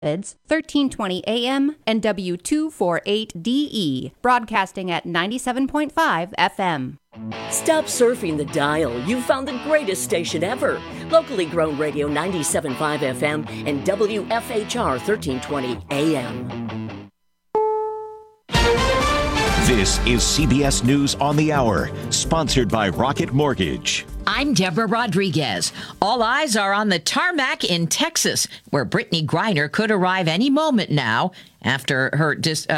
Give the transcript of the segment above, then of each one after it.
It's 1320 AM and W248DE, broadcasting at 97.5 FM. Stop surfing the dial. You found the greatest station ever. Locally grown radio 97.5 FM and WFHR 1320 AM. This is CBS News on the Hour, sponsored by Rocket Mortgage. I'm Deborah Rodriguez. All eyes are on the tarmac in Texas, where Brittany Griner could arrive any moment now after her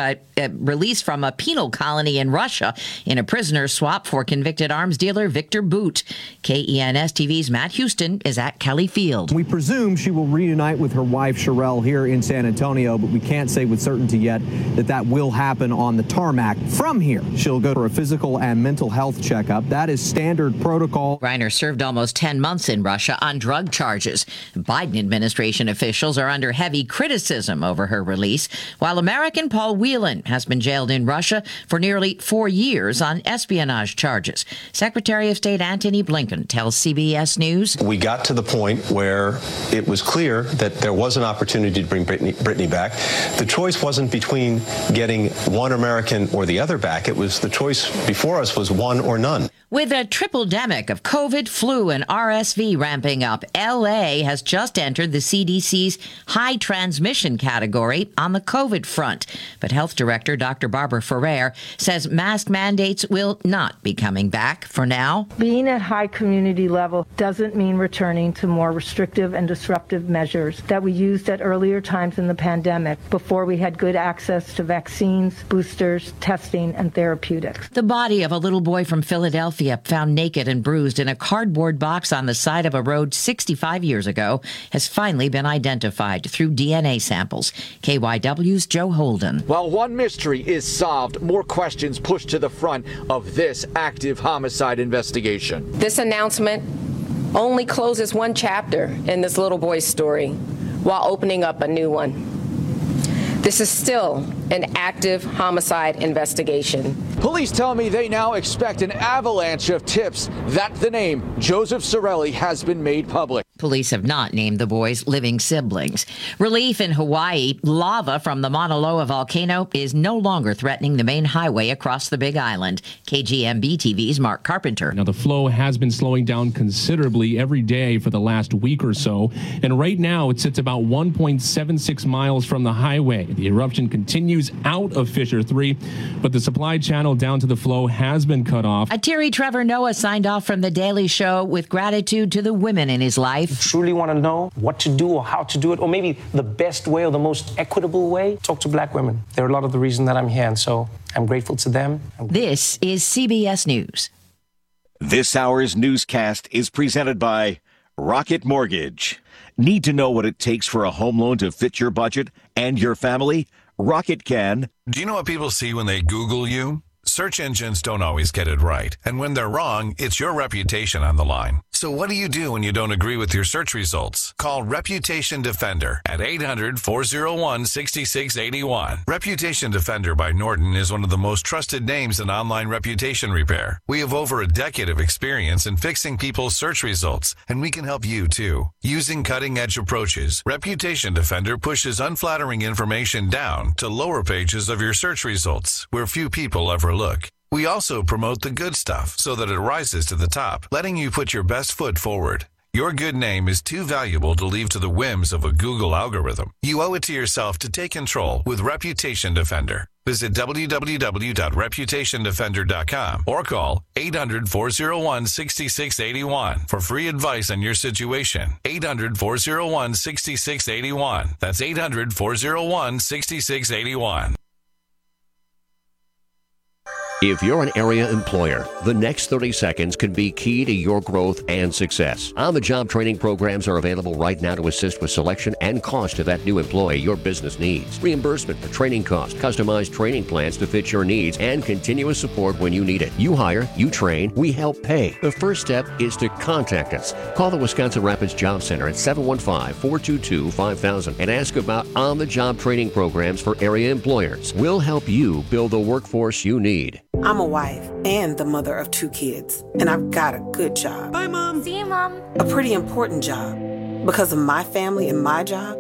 release from a penal colony in Russia in a prisoner swap for convicted arms dealer Victor Bout. KENS TV's Matt Houston is at Kelly Field. We presume she will reunite with her wife Sherelle here in San Antonio, but we can't say with certainty yet that will happen on the tarmac. From here, she'll go for a physical and mental health checkup. That is standard protocol. Griner served almost 10 months in Russia on drug charges. Biden administration officials are under heavy criticism over her release, while American Paul Whelan has been jailed in Russia for nearly 4 years on espionage charges. Secretary of State Antony Blinken tells CBS News. We got to the point where it was clear that there was an opportunity to bring Brittany back. The choice wasn't between getting one American or the other back. It was the choice before us was one or none. With a triple-demic of COVID, flu, and RSV ramping up, L.A. has just entered the CDC's high transmission category on the COVID front. But Health Director Dr. Barbara Ferrer says mask mandates will not be coming back for now. Being at high community level doesn't mean returning to more restrictive and disruptive measures that we used at earlier times in the pandemic before we had good access to vaccines, boosters, testing, and therapeutics. The body of a little boy from Philadelphia found naked and bruised in a cardboard box on the side of a road 65 years ago has finally been identified through DNA samples. KYW's Joe Holden. While one mystery is solved, more questions pushed to the front of this active homicide investigation. This announcement only closes one chapter in this little boy's story while opening up a new one. This is still an active homicide investigation. Police tell me they now expect an avalanche of tips that the name Joseph Cirelli has been made public. Police have not named the boy's living siblings. Relief in Hawaii. Lava from the Mauna Loa volcano is no longer threatening the main highway across the Big Island. KGMB TV's Mark Carpenter. Now, the flow has been slowing down considerably every day for the last week or so. And right now, it sits about 1.76 miles from the highway. The eruption continues out of Fissure 3, but the supply channel down to the flow has been cut off. Terry Trevor Noah signed off from The Daily Show with gratitude to the women in his life. Truly want to know what to do or how to do it, or maybe the best way or the most equitable way, talk to black women. They're a lot of the reason that I'm here, and so I'm grateful to them. This is CBS News. This hour's newscast is presented by Rocket Mortgage. Need to know what it takes for a home loan to fit your budget and your family? Rocket can. Do you know what people see when they Google you? Search engines don't always get it right. And when they're wrong, it's your reputation on the line. So what do you do when you don't agree with your search results? Call Reputation Defender at 800-401-6681. Reputation Defender by Norton is one of the most trusted names in online reputation repair. We have over a decade of experience in fixing people's search results, and we can help you too. Using cutting-edge approaches, Reputation Defender pushes unflattering information down to lower pages of your search results, where few people ever look. We also promote the good stuff so that it rises to the top, letting you put your best foot forward. Your good name is too valuable to leave to the whims of a Google algorithm. You owe it to yourself to take control with Reputation Defender. Visit www.reputationdefender.com or call 800-401-6681 for free advice on your situation. 800-401-6681. That's 800-401-6681. If you're an area employer, the next 30 seconds can be key to your growth and success. On-the-job training programs are available right now to assist with selection and cost of that new employee your business needs. Reimbursement for training costs, customized training plans to fit your needs, and continuous support when you need it. You hire, you train, we help pay. The first step is to contact us. Call the Wisconsin Rapids Job Center at 715-422-5000 and ask about on-the-job training programs for area employers. We'll help you build the workforce you need. I'm a wife and the mother of 2 kids, and I've got a good job. Bye, Mom. See you, Mom. A pretty important job. Because of my family and my job,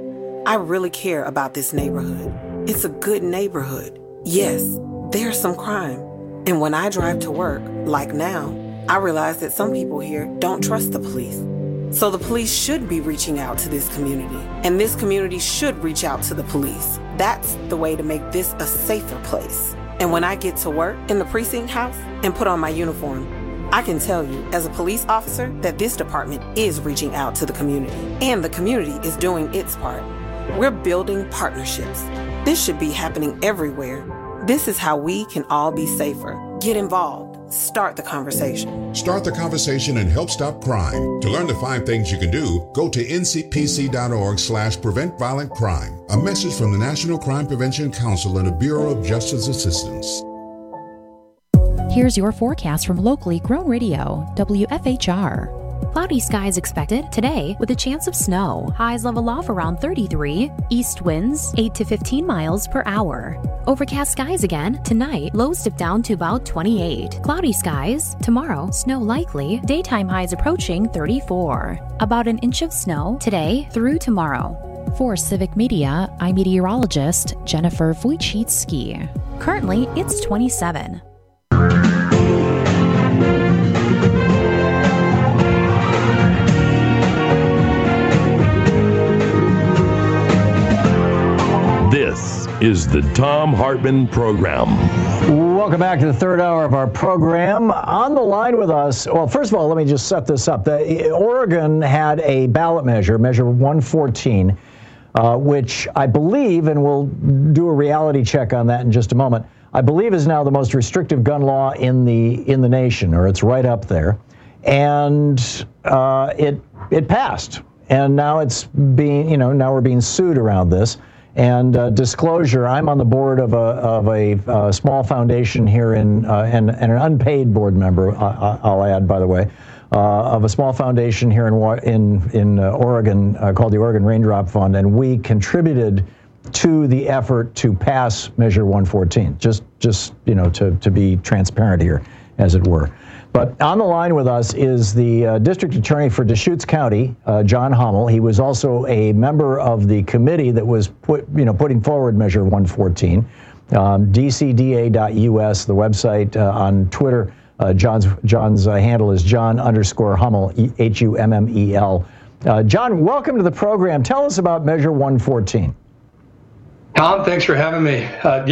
I really care about this neighborhood. It's a good neighborhood. Yes, there's some crime. And when I drive to work, like now, I realize that some people here don't trust the police. So the police should be reaching out to this community, and this community should reach out to the police. That's the way to make this a safer place. And when I get to work in the precinct house and put on my uniform, I can tell you as a police officer that this department is reaching out to the community, and the community is doing its part. We're building partnerships. This should be happening everywhere. This is how we can all be safer. Get involved. Start the conversation. Start the conversation and help stop crime. To learn the 5 things you can do, go to ncpc.org/prevent violent crime. A message from the National Crime Prevention Council and the Bureau of Justice Assistance. Here's your forecast from locally grown radio, WFHR. Cloudy skies expected today with a chance of snow. Highs level off around 33. East winds 8 to 15 miles per hour. Overcast skies again tonight. Lows dip down to about 28. Cloudy skies tomorrow. Snow likely. Daytime highs approaching 34. About an inch of snow today through tomorrow. For Civic Media, I'm meteorologist Jennifer Wojcicki. Currently, it's 27. This is the Thom Hartmann Program. Welcome back to the third hour of our program. On the line with us, well, first of all, let me just set this up. Oregon had a ballot measure, Measure 114, which I believe, and we'll do a reality check on that in just a moment, I believe is now the most restrictive gun law in the nation, or it's right up there. And it passed. And now it's being, now we're being sued around this. And disclosure, I'm on the board of a small foundation here and an unpaid board member, I'll add, by the way, of a small foundation here in Oregon called the Oregon Raindrop Fund, and we contributed to the effort to pass Measure 114. Just to be transparent here, as it were. But on the line with us is the district attorney for Deschutes County, John Hummel. He was also a member of the committee that was putting forward Measure 114. DCDA.us, the website. On Twitter, John's handle is John_Hummel, Hummel. John, welcome to the program. Tell us about Measure 114. Tom, thanks for having me.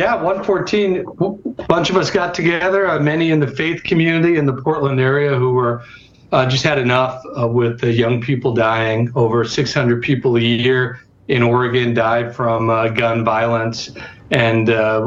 114, a bunch of us got together, many in the faith community in the Portland area who were just had enough with the young people dying. Over 600 people a year in Oregon die from gun violence, and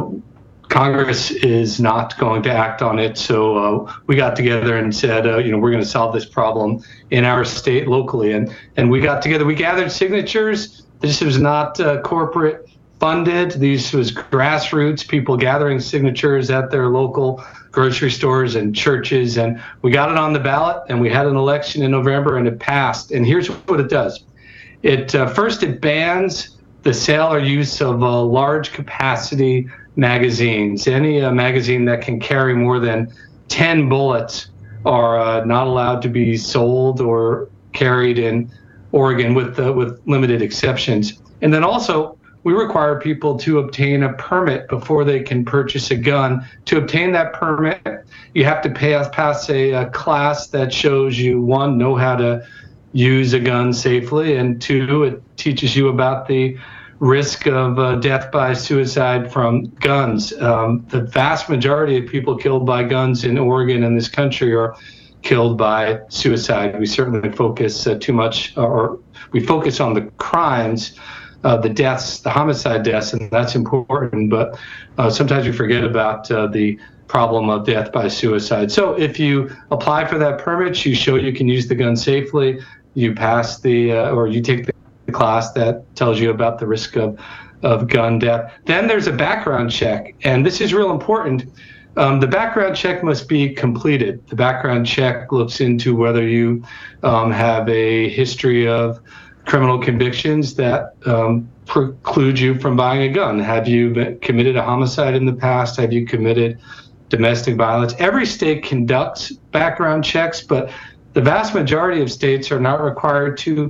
Congress is not going to act on it. So we got together and said, we're going to solve this problem in our state locally. And we got together, we gathered signatures. This was not corporate funded. These was grassroots, people gathering signatures at their local grocery stores and churches. And we got it on the ballot, and we had an election in November, and it passed. And here's what it does. First, it bans the sale or use of large capacity magazines. Any magazine that can carry more than 10 bullets are not allowed to be sold or carried in Oregon with limited exceptions. And then also, we require people to obtain a permit before they can purchase a gun. To obtain that permit, you have to pass a class that shows you, one, know how to use a gun safely, and two, it teaches you about the risk of death by suicide from guns. The vast majority of people killed by guns in Oregon and this country are killed by suicide. We certainly focus too much, or we focus on the crimes, the deaths, the homicide deaths, and that's important. But sometimes we forget about the problem of death by suicide. So if you apply for that permit, you show you can use the gun safely, you pass or you take the class that tells you about the risk of gun death. Then there's a background check, and this is real important. The background check must be completed. The background check looks into whether you have a history of criminal convictions that preclude you from buying a gun. Have you committed a homicide in the past? Have you committed domestic violence? Every state conducts background checks, but the vast majority of states are not required to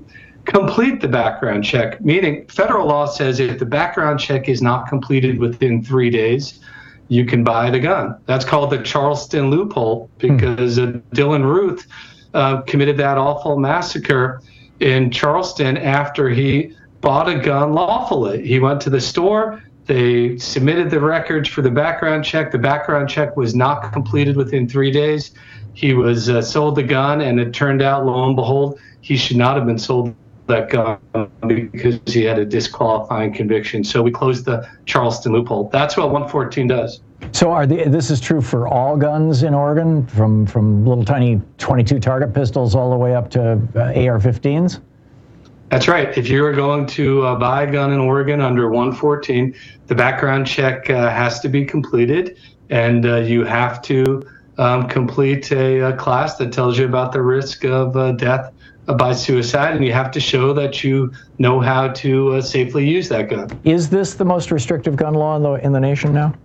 complete the background check, meaning federal law says if the background check is not completed within 3 days, you can buy the gun. That's called the Charleston loophole because Dylan Ruth committed that awful massacre in Charleston after he bought a gun lawfully. He went to the store. They submitted the records for the background check. The background check was not completed within 3 days. He was sold the gun, and it turned out, lo and behold, he should not have been sold that gun because he had a disqualifying conviction. So we closed the Charleston loophole. That's what 114 does. So this is true for all guns in Oregon, from little tiny .22 target pistols all the way up to AR-15s? That's right. If you are going to buy a gun in Oregon under 114, the background check has to be completed, and you have to complete a class that tells you about the risk of death by suicide, and you have to show that you know how to safely use that gun. Is this the most restrictive gun law in the nation now?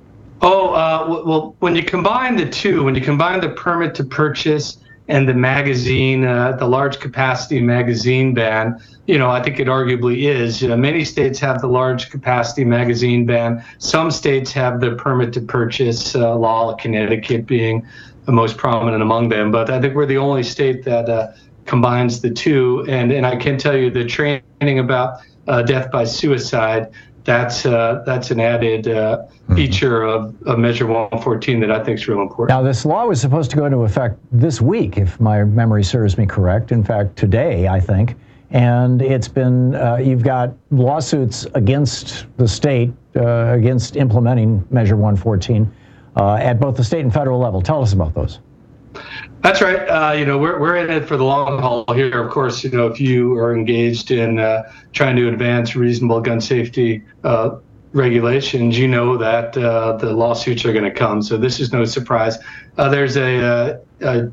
Well, when you combine the two, when you combine the permit to purchase and the magazine, the large capacity magazine ban, I think it arguably is. Many states have the large capacity magazine ban. Some states have the permit to purchase law, Connecticut being the most prominent among them. But I think we're the only state that combines the two. And I can tell you the training about death by suicide, that's an added feature of Measure 114 that I think is real important. Now, this law was supposed to go into effect this week, if my memory serves me correct. In fact, today, I think. And it's been, you've got lawsuits against the state, against implementing Measure 114 at both the state and federal level. Tell us about those. That's right. We're in it for the long haul here. Of course, if you are engaged in trying to advance reasonable gun safety regulations, you know that the lawsuits are going to come. So this is no surprise. There's a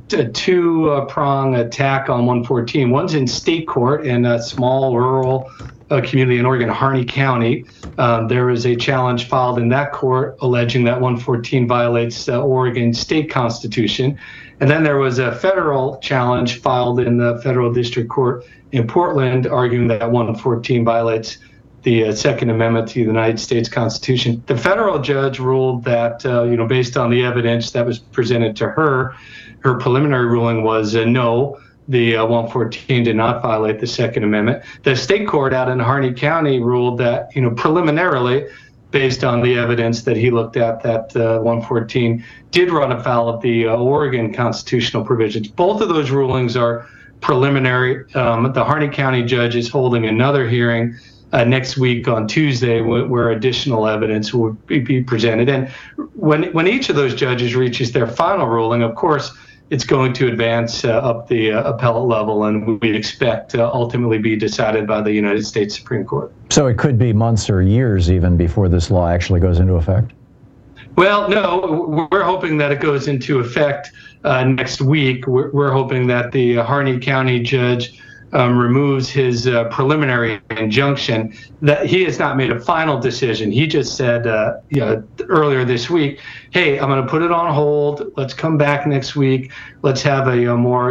two-prong attack on 114. One's in state court in a small rural community in Oregon, Harney County. There is a challenge filed in that court alleging that 114 violates the Oregon state constitution. And then there was a federal challenge filed in the federal district court in Portland arguing that 114 violates the Second Amendment to the United States Constitution. The federal judge ruled that, based on the evidence that was presented to her, her preliminary ruling was no, the 114 did not violate the Second Amendment. The state court out in Harney County ruled that, preliminarily, based on the evidence that he looked at, that 114 did run afoul of the Oregon constitutional provisions. Both of those rulings are preliminary. The Harney County judge is holding another hearing next week on Tuesday where additional evidence will be presented. And when each of those judges reaches their final ruling, of course, it's going to advance up the appellate level, and we expect to ultimately be decided by the United States Supreme Court. So it could be months or years even before this law actually goes into effect? Well, no, we're hoping that it goes into effect next week. We're hoping that the Harney County judge removes his preliminary injunction. That he has not made a final decision. He just said earlier this week, hey, I'm going to put it on hold. Let's come back next week. Let's have a more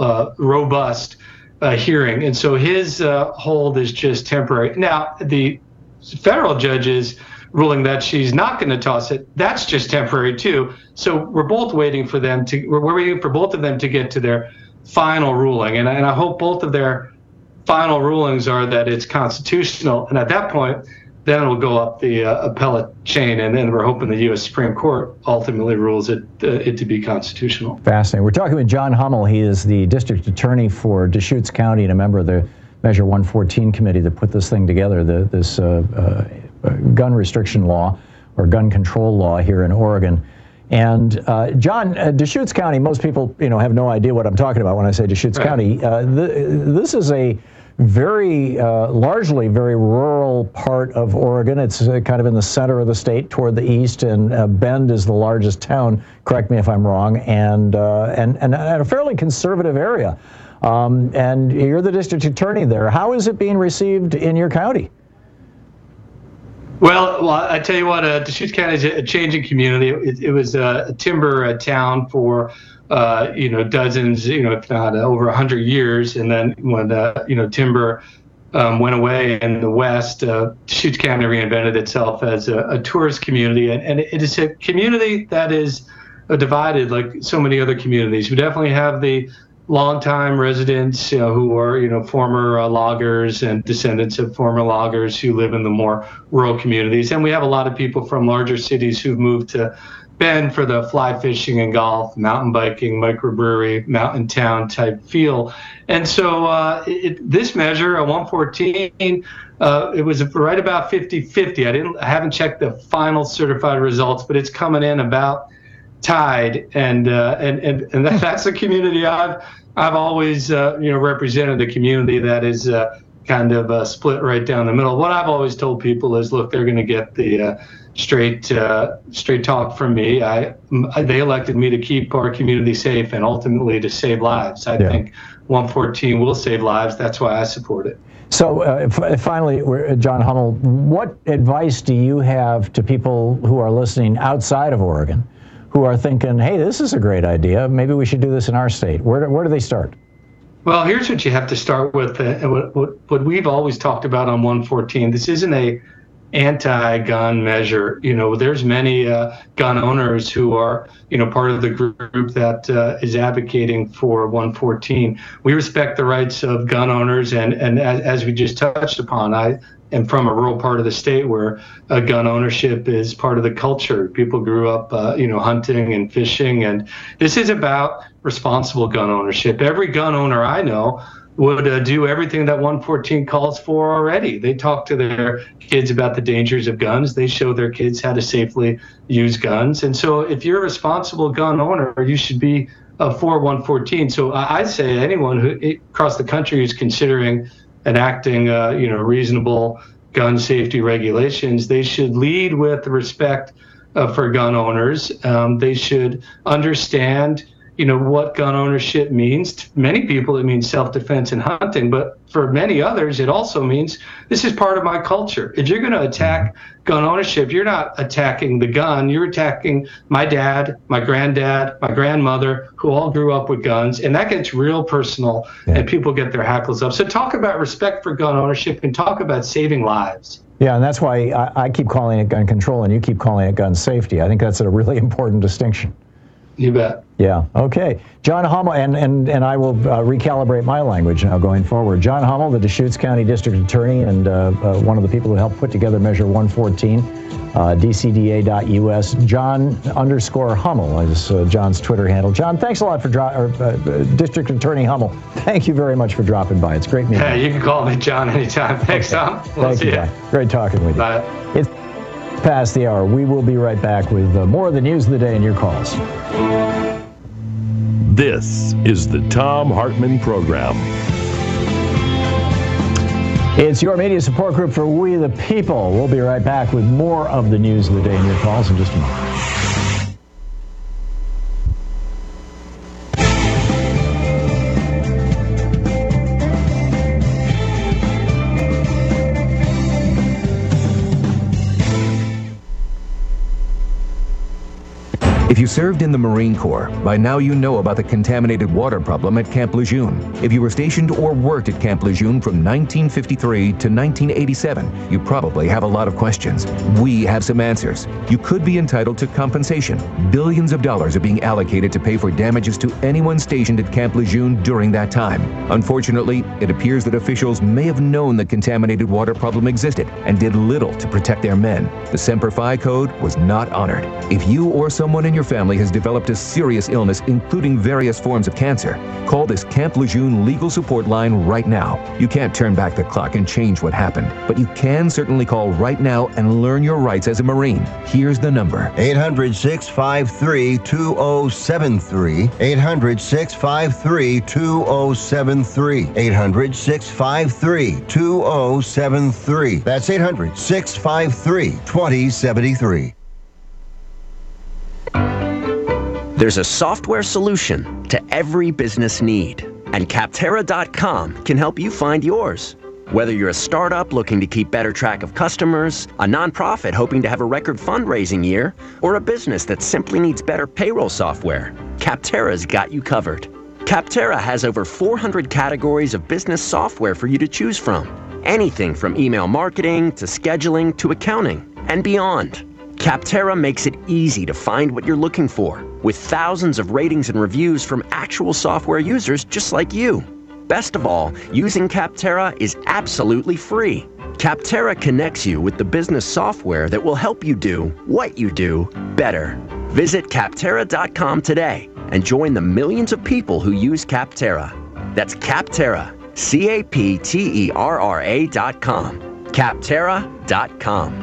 robust hearing. And so his hold is just temporary. Now, the federal judge's ruling that she's not going to toss it, that's just temporary too. So we're waiting for both of them to get to their final ruling, and I hope both of their final rulings are that it's constitutional, and at that point then it'll go up the appellate chain, and then we're hoping the U.S. Supreme Court ultimately rules it to be constitutional. Fascinating. We're talking with John Hummel. He is the district attorney for Deschutes County and a member of the Measure 114 committee that put this thing together, this gun restriction law or gun control law here in Oregon. And John, Deschutes County, most people have no idea what I'm talking about when I say Deschutes County. This is a largely very rural part of Oregon. It's kind of in the center of the state toward the east, and Bend is the largest town, correct me if I'm wrong, and a fairly conservative area. And you're the district attorney there. How is it being received in your county? Well, I tell you what, Deschutes County is a changing community. It was a timber town for, dozens, if not over 100 years. And then when, timber went away in the West, Deschutes County reinvented itself as a tourist community. And it is a community that is divided like so many other communities. We definitely have the longtime residents who are, former loggers and descendants of former loggers who live in the more rural communities. And we have a lot of people from larger cities who've moved to Bend for the fly fishing and golf, mountain biking, microbrewery, mountain town type feel. And so this measure, a 114, it was right about 50-50. I haven't checked the final certified results, but it's coming in about tied. And that's a community I've always represented, the community that is kind of split right down the middle. What I've always told people is, look, they're going to get the straight talk from me. They elected me to keep our community safe and ultimately to save lives. I think 114 will save lives. That's why I support it. So finally, John Hummel, what advice do you have to people who are listening outside of Oregon, who are thinking, hey, this is a great idea, maybe we should do this in our state? Where do they start? Well, here's what you have to start with. What we've always talked about on 114, this isn't a anti-gun measure. There's many gun owners who are, part of the group that is advocating for 114. We respect the rights of gun owners, and as we just touched upon, I am from a rural part of the state where gun ownership is part of the culture. People grew up, hunting and fishing, and this is about responsible gun ownership. Every gun owner I know would do everything that 114 calls for already. They talk to their kids about the dangers of guns. They show their kids how to safely use guns. And so if you're a responsible gun owner, you should be for 114. So I say anyone who across the country who's considering enacting, reasonable gun safety regulations, they should lead with respect for gun owners. They should understand what gun ownership means. To many people, it means self-defense and hunting, but for many others, it also means this is part of my culture. If you're going to attack gun ownership, you're not attacking the gun, you're attacking my dad, my granddad, my grandmother, who all grew up with guns, and that gets real personal, and people get their hackles up. So talk about respect for gun ownership and talk about saving lives. Yeah, and that's why I keep calling it gun control and you keep calling it gun safety. I think that's a really important distinction. You bet. Yeah. Okay. John Hummel, and I will recalibrate my language now going forward. John Hummel, the Deschutes County District Attorney and one of the people who helped put together Measure 114, DCDA.us. John_Hummel is John's Twitter handle. John, thanks a lot for District Attorney Hummel. Thank you very much for dropping by. It's great meeting you. Yeah, you can call me John anytime. Thanks, Tom. Thank you. Great talking with you. Bye. It's past the hour. We will be right back with more of the news of the day and your calls. This is the Thom Hartmann Program. It's your media support group for We the People. We'll be right back with more of the news of the day and your calls in just a moment. If you served in the Marine Corps, by now you know about the contaminated water problem at Camp Lejeune. If you were stationed or worked at Camp Lejeune from 1953 to 1987, you probably have a lot of questions. We have some answers. You could be entitled to compensation. Billions of dollars are being allocated to pay for damages to anyone stationed at Camp Lejeune during that time. Unfortunately, it appears that officials may have known the contaminated water problem existed and did little to protect their men. The Semper Fi code was not honored. If you or someone in your family has developed a serious illness, including various forms of cancer, call this Camp Lejeune legal support line right now. You can't turn back the clock and change what happened, but you can certainly call right now and learn your rights as a Marine. Here's the number. 800-653-2073. 800-653-2073. 800-653-2073. That's 800-653-2073. There's a software solution to every business need, and Capterra.com can help you find yours. Whether you're a startup looking to keep better track of customers, a nonprofit hoping to have a record fundraising year, or a business that simply needs better payroll software, Capterra's got you covered. Capterra has over 400 categories of business software for you to choose from. Anything from email marketing to scheduling to accounting and beyond. Capterra makes it easy to find what you're looking for, with thousands of ratings and reviews from actual software users just like you. Best of all, using Capterra is absolutely free. Capterra connects you with the business software that will help you do what you do better. Visit Capterra.com today and join the millions of people who use Capterra. That's Capterra, Capterra.com. Capterra.com.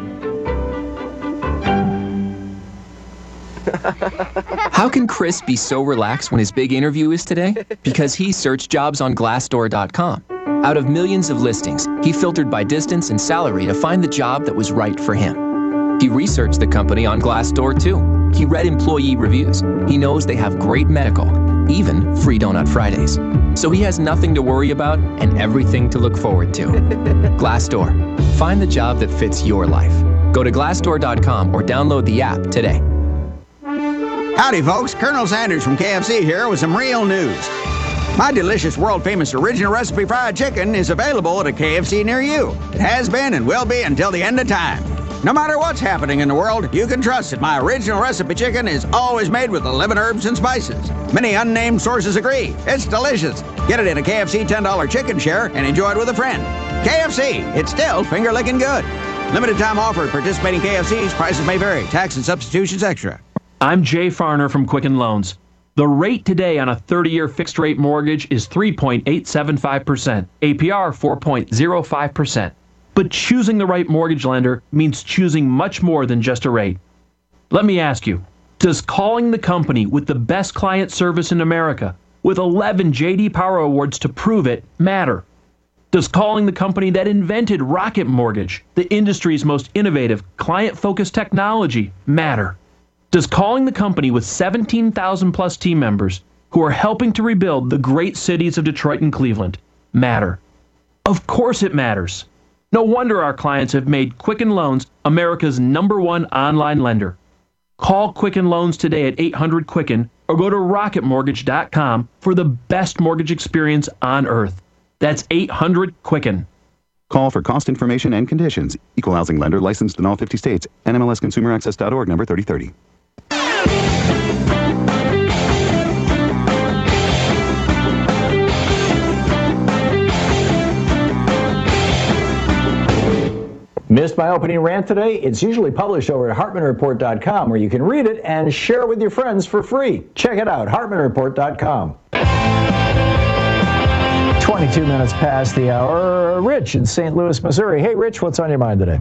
How can Chris be so relaxed when his big interview is today? Because he searched jobs on Glassdoor.com. Out of millions of listings, he filtered by distance and salary to find the job that was right for him. He researched the company on Glassdoor too. He read employee reviews. He knows they have great medical, even free Donut Fridays. So he has nothing to worry about and everything to look forward to. Glassdoor. Find the job that fits your life. Go to Glassdoor.com or download the app today. Howdy, folks. Colonel Sanders from KFC here with some real news. My delicious, world-famous original recipe fried chicken is available at a KFC near you. It has been and will be until the end of time. No matter what's happening in the world, you can trust that my original recipe chicken is always made with 11 herbs and spices. Many unnamed sources agree. It's delicious. Get it in a KFC $10 chicken share and enjoy it with a friend. KFC, it's still finger-licking good. Limited time offer at participating KFCs. Prices may vary. Tax and substitutions extra. I'm Jay Farner from Quicken Loans. The rate today on a 30-year fixed-rate mortgage is 3.875%, APR 4.05%. But choosing the right mortgage lender means choosing much more than just a rate. Let me ask you, does calling the company with the best client service in America, with 11 J.D. Power Awards to prove it, matter? Does calling the company that invented Rocket Mortgage, the industry's most innovative, client-focused technology, matter? Does calling the company with 17,000 plus team members who are helping to rebuild the great cities of Detroit and Cleveland matter? Of course it matters. No wonder our clients have made Quicken Loans America's #1 online lender. Call Quicken Loans today at 800-QUICKEN or go to rocketmortgage.com for the best mortgage experience on earth. That's 800-QUICKEN. Call for cost information and conditions. Equal housing lender licensed in all 50 states. NMLSConsumerAccess.org number 3030. Missed my opening rant today? It's usually published over at HartmanReport.com, where you can read it and share it with your friends for free. Check it out, HartmanReport.com. 22 minutes past the hour. Rich in St. Louis, Missouri. Hey, Rich, what's on your mind today?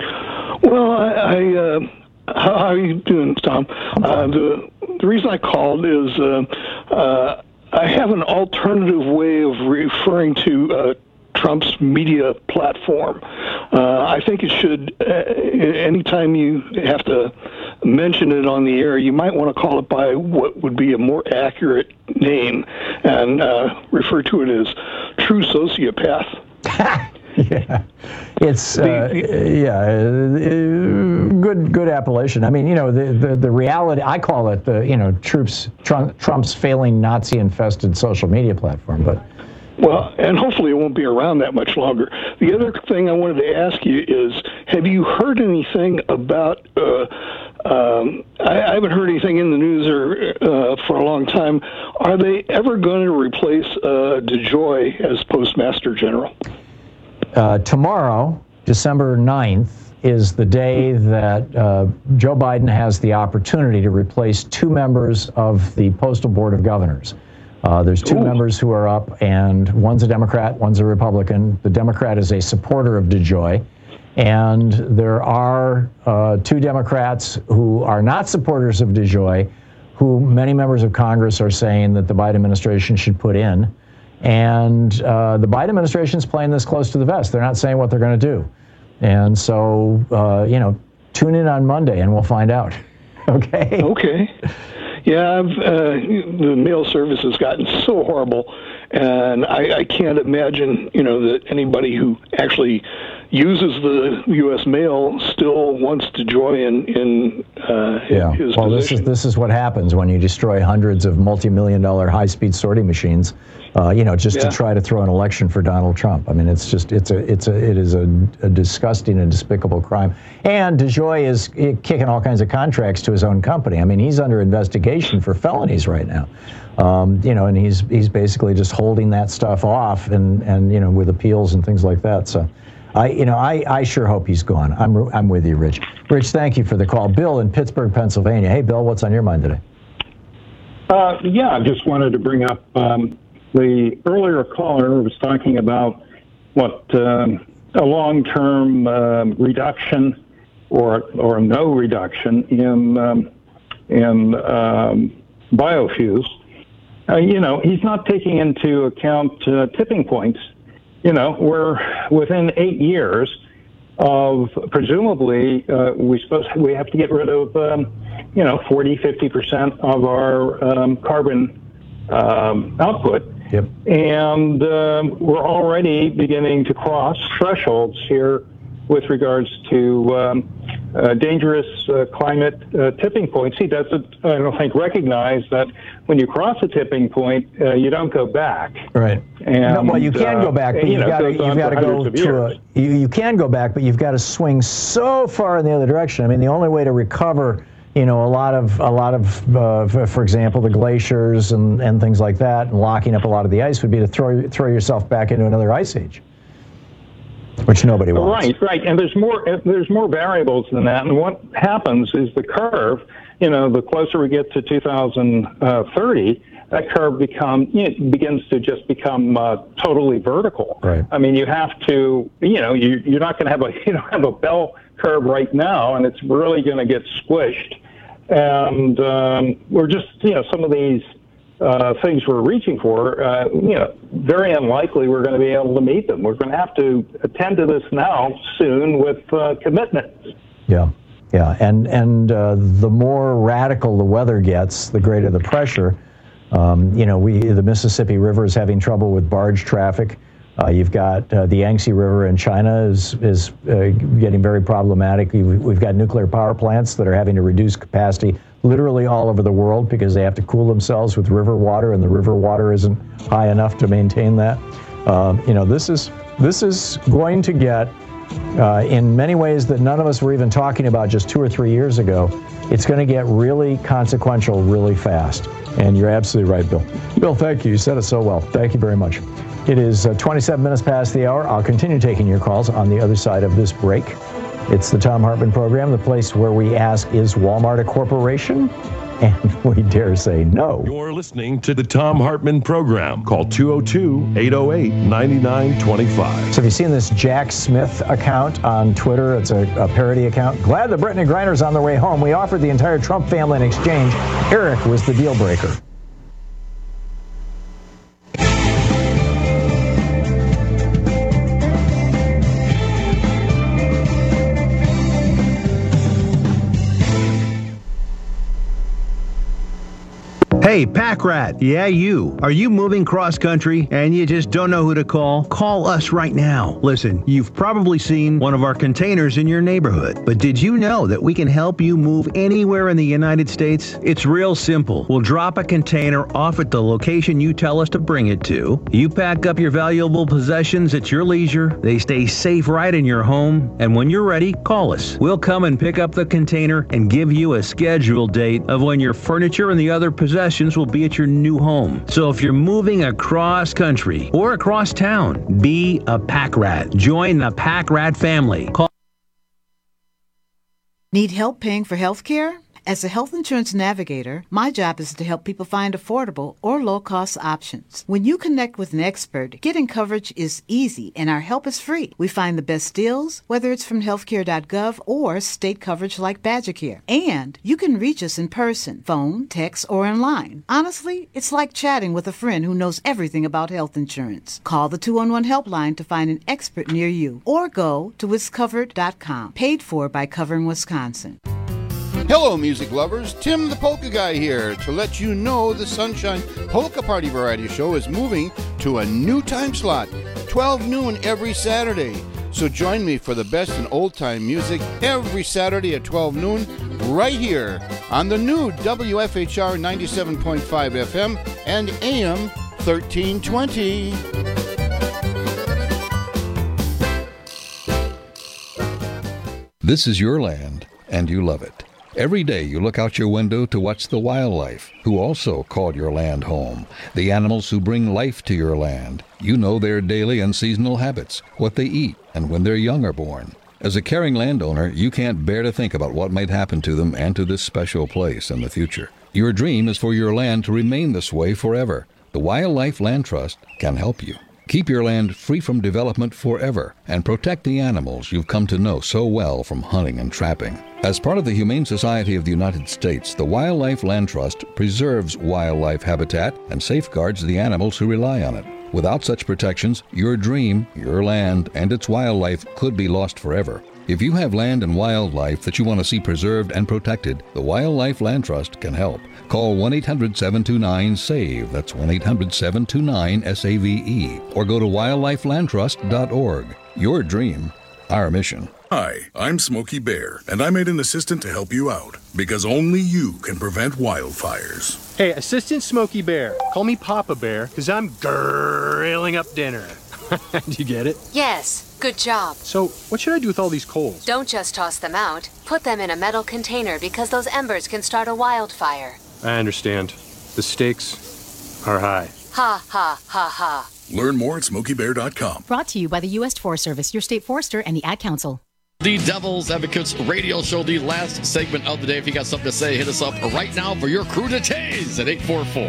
Well, how are you doing, Tom? The reason I called is I have an alternative way of referring to Trump's media platform. I think it should, anytime you have to mention it on the air, you might want to call it by what would be a more accurate name and refer to it as true sociopath. Yeah, it's good appellation. I mean, you know, the reality. I call it Trump's failing Nazi-infested social media platform, but. Well, and hopefully it won't be around that much longer. The other thing I wanted to ask you is, have you heard anything about, I haven't heard anything in the news or for a long time, are they ever going to replace DeJoy as Postmaster General? Tomorrow, December 9th, is the day that Joe Biden has the opportunity to replace 2 members of the Postal Board of Governors. There's 2 members who are up, and one's a Democrat, one's a Republican. The Democrat is a supporter of DeJoy, and there are 2 Democrats who are not supporters of DeJoy, who many members of Congress are saying that the Biden administration should put in. And the Biden administration is playing this close to the vest. They're not saying what they're going to do. And so, tune in on Monday, and we'll find out. Okay? Okay. Yeah, the mail service has gotten so horrible, And I can't imagine, that anybody who actually uses the U.S. mail still wants to join in his position. This is what happens when you destroy hundreds of multi-million-dollar high-speed sorting machines, to try to throw an election for Donald Trump. I mean, it is a disgusting and despicable crime. And DeJoy is kicking all kinds of contracts to his own company. I mean, he's under investigation for felonies right now. And he's basically just holding that stuff off and with appeals and things like that. So I sure hope he's gone. I'm with you, Rich. Rich, thank you for the call. Bill in Pittsburgh, Pennsylvania. Hey, Bill, what's on your mind today? I just wanted to bring up the earlier caller was talking about what a long-term reduction or no reduction in biofuels. He's not taking into account tipping points. We're within 8 years of presumably we have to get rid of 40-50% of our carbon output. Yep. And we're already beginning to cross thresholds here with regards to dangerous climate tipping points. He doesn't, I don't think, recognize that when you cross a tipping point, you don't go back. Right. And, you can go back, but you've got to go to you can go back, but you've got to swing so far in the other direction. I mean, the only way to recover, a lot of, for example, the glaciers and things like that, and locking up a lot of the ice would be to throw yourself back into another ice age, which nobody wants. Right. And there's more variables than that. And what happens is the curve, the closer we get to 2030, that curve begins to just become totally vertical. Right. I mean, you have to, you're not going to have a bell curve right now, and it's really going to get squished. And we're just, some of these things we're reaching for, very unlikely we're going to be able to meet them. We're going to have to attend to this now soon with commitment. Yeah. And the more radical the weather gets, the greater the pressure. The Mississippi River is having trouble with barge traffic. You've got the Yangtze River in China is getting very problematic. We've got nuclear power plants that are having to reduce capacity literally all over the world because they have to cool themselves with river water, and the river water isn't high enough to maintain that. This is going to get, in many ways that none of us were even talking about just 2 or 3 years ago, it's going to get really consequential really fast. And you're absolutely right, Bill. Bill, thank you. You said it so well. Thank you very much. It is 27 minutes past the hour. I'll continue taking your calls on the other side of this break. It's the Thom Hartmann Program, the place where we ask, is Walmart a corporation? And we dare say no. You're listening to the Thom Hartmann Program. Call 202-808-9925. So have you seen this Jack Smith account on Twitter? It's a parody account. Glad that Brittany Griner's on their way home. We offered the entire Trump family in exchange. Eric was the deal breaker. Hey, Pack Rat. Yeah, you. Are you moving cross-country and you just don't know who to call? Call us right now. Listen, you've probably seen one of our containers in your neighborhood. But did you know that we can help you move anywhere in the United States? It's real simple. We'll drop a container off at the location you tell us to bring it to. You pack up your valuable possessions at your leisure. They stay safe right in your home. And when you're ready, call us. We'll come and pick up the container and give you a scheduled date of when your furniture and the other possessions will be at your new home. So if you're moving across country or across town, be a Pack Rat. Join the Pack Rat family. Call. Need help paying for health care? As a health insurance navigator, my job is to help people find affordable or low-cost options. When you connect with an expert, getting coverage is easy and our help is free. We find the best deals, whether it's from healthcare.gov or state coverage like BadgerCare. And you can reach us in person, phone, text, or online. Honestly, it's like chatting with a friend who knows everything about health insurance. Call the 211 helpline to find an expert near you or go to wiscovered.com. Paid for by Covering Wisconsin. Hello, music lovers. Tim the Polka Guy here to let you know the Sunshine Polka Party Variety Show is moving to a new time slot, 12 noon every Saturday. So join me for the best in old-time music every Saturday at 12 noon right here on the new WFHR 97.5 FM and AM 1320. This is your land, and you love it. Every day you look out your window to watch the wildlife, who also call your land home. The animals who bring life to your land. You know their daily and seasonal habits, what they eat, and when their young are born. As a caring landowner, you can't bear to think about what might happen to them and to this special place in the future. Your dream is for your land to remain this way forever. The Wildlife Land Trust can help you. Keep your land free from development forever and protect the animals you've come to know so well from hunting and trapping. As part of the Humane Society of the United States, the Wildlife Land Trust preserves wildlife habitat and safeguards the animals who rely on it. Without such protections, your dream, your land, and its wildlife could be lost forever. If you have land and wildlife that you want to see preserved and protected, the Wildlife Land Trust can help. Call 1-800-729-SAVE, that's 1-800-729-SAVE, or go to wildlifelandtrust.org. Your dream, our mission. Hi, I'm Smokey Bear, and I made an assistant to help you out, because only you can prevent wildfires. Hey, Assistant Smokey Bear, call me Papa Bear, because I'm grilling up dinner. Do you get it? Yes, good job. So, what should I do with all these coals? Don't just toss them out. Put them in a metal container because those embers can start a wildfire. I understand. The stakes are high. Ha, ha, ha, ha. Learn more at SmokeyBear.com. Brought to you by the U.S. Forest Service, your state forester, and the Ad Council. The Devil's Advocates radio show, the last segment of the day. If you got something to say, hit us up right now for your cruditays at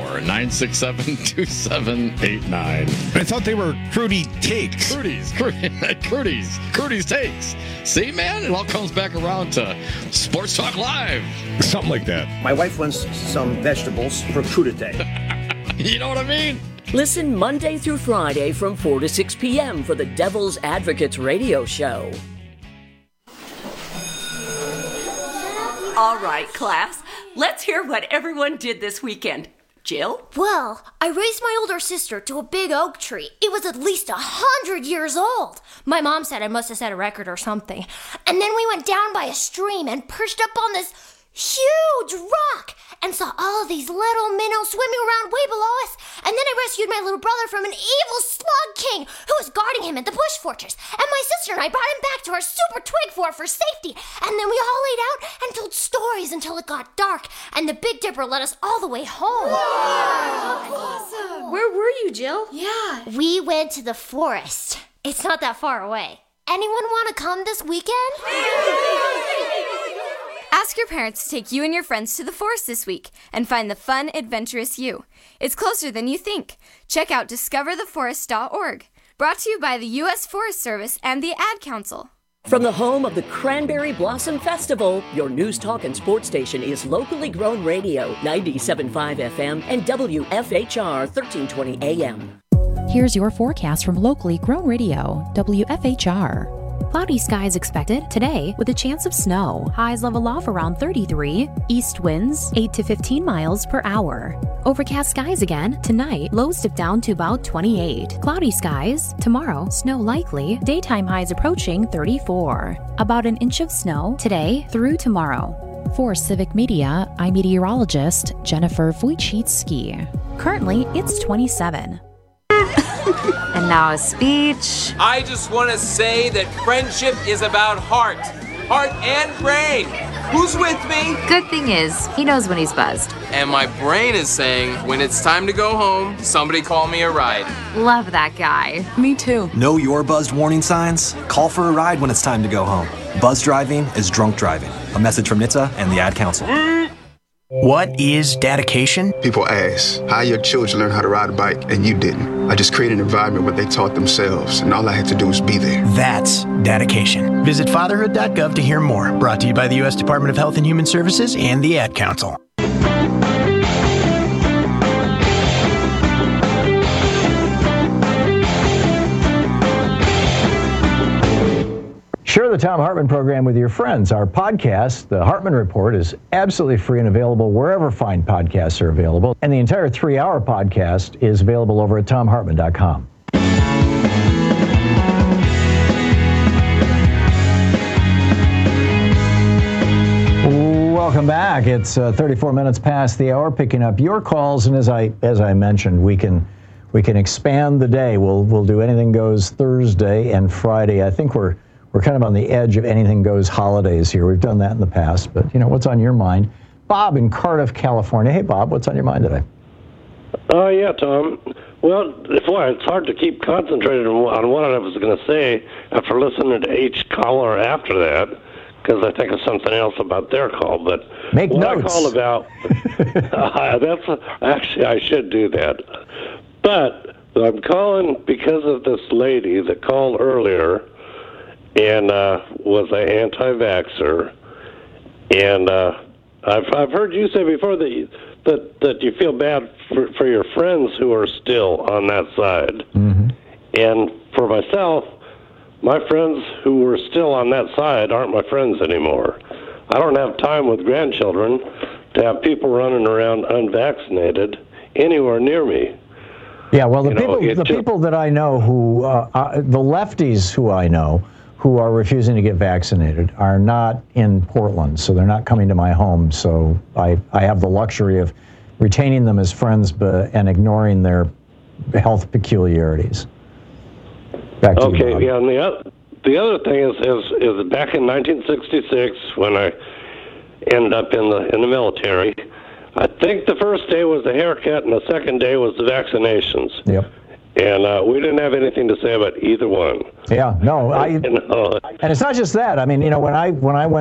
844-967-2789. I thought they were Crudy Takes. Crudy's Takes. See, man, it all comes back around to Sports Talk Live. Something like that. My wife wants some vegetables for crudité. You know what I mean? Listen Monday through Friday from 4 to 6 p.m. for the Devil's Advocates radio show. All right, class, let's hear what everyone did this weekend. Jill? Well, I raised my older sister to a big oak tree. It was at least 100 years old. My mom said I must have set a record or something. And then we went down by a stream and perched up on this huge rock and saw all of these little minnows swimming around way below us. And then I rescued my little brother from an evil slug king who was guarding him in the bush fortress. And my sister and I brought him back to our super twig fort for safety. And then we all laid out and told stories until it got dark. And the Big Dipper led us all the way home. Wow, awesome. Where were you, Jill? Yeah. We went to the forest. It's not that far away. Anyone want to come this weekend? Ask your parents to take you and your friends to the forest this week and find the fun, adventurous you. It's closer than you think. Check out discovertheforest.org. Brought to you by the U.S. Forest Service and the Ad Council. From the home of the Cranberry Blossom Festival, your news, talk, and sports station is locally grown radio, 97.5 FM and WFHR 1320 AM. Here's your forecast from locally grown radio, WFHR. Cloudy skies expected today with a chance of snow. Highs level off around 33. East winds 8 to 15 miles per hour. Overcast skies again tonight. Lows dip down to about 28. Cloudy skies tomorrow. Snow likely. Daytime highs approaching 34. About an inch of snow today through tomorrow. For Civic Media, I'm meteorologist Jennifer Wojcicki. Currently, it's 27. And now a speech. I just want to say that friendship is about heart and brain. Who's with me? Good thing is, he knows when he's buzzed. And my brain is saying, when it's time to go home, somebody call me a ride. Love that guy. Me too. Know your buzzed warning signs? Call for a ride when it's time to go home. Buzz driving is drunk driving. A message from NHTSA and the Ad Council. What is dedication? People ask, how your children learn how to ride a bike and you didn't? I just created an environment where they taught themselves, and all I had to do was be there. That's dedication. Visit fatherhood.gov to hear more. Brought to you by the U.S. Department of Health and Human Services and the Ad Council. Share the Thom Hartmann program with your friends. Our podcast, The Hartmann Report, is absolutely free and available wherever fine podcasts are available. And the entire 3-hour podcast is available over at thomhartmann.com. Welcome back. It's 34 minutes past the hour, picking up your calls. And as I mentioned, we can expand the day. We'll do Anything Goes Thursday and Friday. I think we're kind of on the edge of Anything Goes holidays here. We've done that in the past, but what's on your mind? Bob in Cardiff, California. Hey, Bob, what's on your mind today? Yeah, Tom. Well, it's hard to keep concentrated on what I was going to say after listening to each caller after that, because I think of something else about their call. But make what notes. I called about, actually, I should do that. But I'm calling because of this lady that called earlier and was an anti-vaxxer. And I've heard you say before that you feel bad for your friends who are still on that side. Mm-hmm. And for myself, my friends who are still on that side aren't my friends anymore. I don't have time with grandchildren to have people running around unvaccinated anywhere near me. Yeah, well, the people that I know who, the lefties who I know who are refusing to get vaccinated are not in Portland, so they're not coming to my home. So I have the luxury of retaining them as friends and ignoring their health peculiarities. Back to you, Bob. Yeah, and the other thing is back in 1966 when I ended up in the military, I think the first day was the haircut and the second day was the vaccinations. Yep. And we didn't have anything to say about either one. Yeah, no, and it's not just that. I mean, when I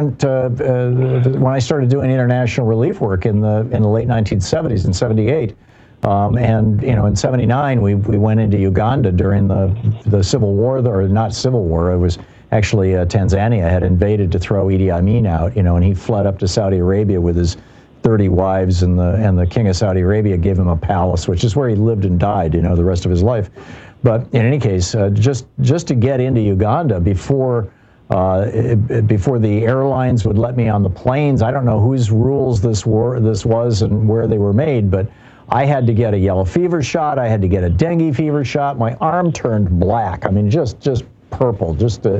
started doing international relief work in the late 1970s, in '78. And in '79 we went into Uganda during the civil war, or not civil war. It was actually Tanzania had invaded to throw Idi Amin out. And he fled up to Saudi Arabia with his 30 wives, and the king of Saudi Arabia gave him a palace, which is where he lived and died. The rest of his life. But in any case, just to get into Uganda before the airlines would let me on the planes. I don't know whose rules this was and where they were made, but I had to get a yellow fever shot. I had to get a dengue fever shot. My arm turned black. I mean, just purple. One of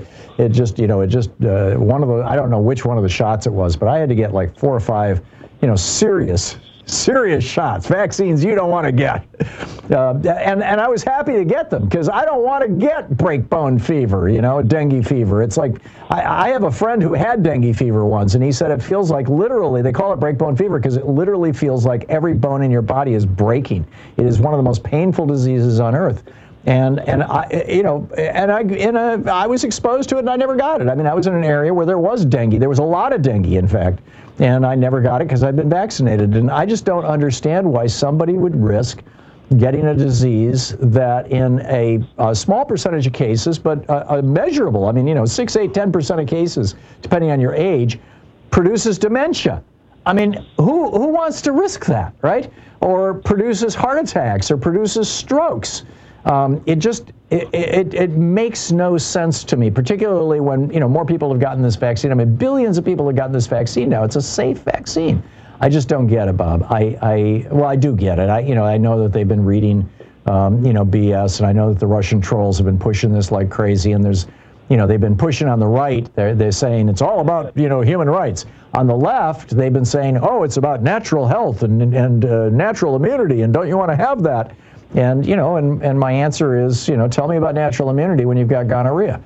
the, I don't know which one of the shots it was, but I had to get like 4 or 5, serious shots, vaccines you don't want to get. And I was happy to get them because I don't want to get breakbone fever, dengue fever. It's like, I have a friend who had dengue fever once, and he said it feels like literally, they call it breakbone fever because it literally feels like every bone in your body is breaking. It is one of the most painful diseases on earth. And I was exposed to it and I never got it. I mean, I was in an area where there was dengue. There was a lot of dengue, in fact, and I never got it because I'd been vaccinated. And I just don't understand why somebody would risk getting a disease that in a small percentage of cases, but measurable, 6, 8, 10% of cases, depending on your age, produces dementia. I mean, who wants to risk that, right? Or produces heart attacks or produces strokes. It makes no sense to me, particularly when, more people have gotten this vaccine. I mean, billions of people have gotten this vaccine now. It's a safe vaccine. I just don't get it, Bob. I do get it. I know that they've been reading, BS, and I know that the Russian trolls have been pushing this like crazy, and there's, they've been pushing on the right. They're saying it's all about, human rights. On the left, they've been saying, oh, it's about natural health and natural immunity, and don't you want to have that? And, and my answer is, tell me about natural immunity when you've got gonorrhea.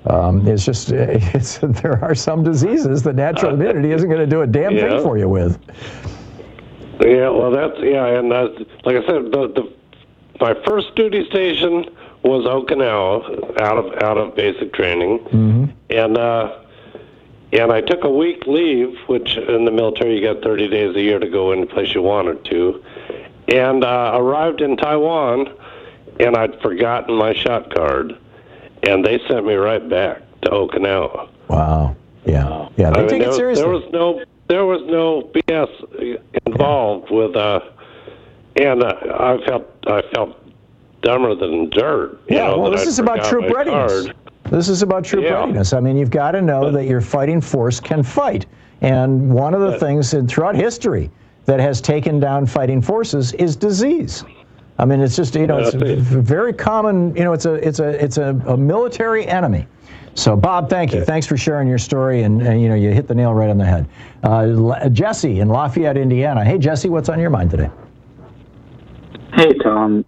There are some diseases that natural immunity isn't going to do a damn thing for you with. Yeah, well, and like I said, my first duty station was Okinawa, out of basic training, mm-hmm. and I took a week leave, which in the military you got 30 days a year to go any place you wanted to, and arrived in Taiwan, and I'd forgotten my shot card. And they sent me right back to Okinawa. Wow. Yeah. Yeah. They take it seriously. There was no BS involved with, and I felt dumber than dirt. Yeah. Well, this is about troop readiness. This is about true readiness. I mean, you've got to know that your fighting force can fight. And one of the things throughout history that has taken down fighting forces is disease. I mean, it's just, it's a very common, it's a military enemy. So, Bob, thank you. Thanks for sharing your story, and you hit the nail right on the head. Jesse in Lafayette, Indiana. Hey, Jesse, what's on your mind today? Hey, Tom.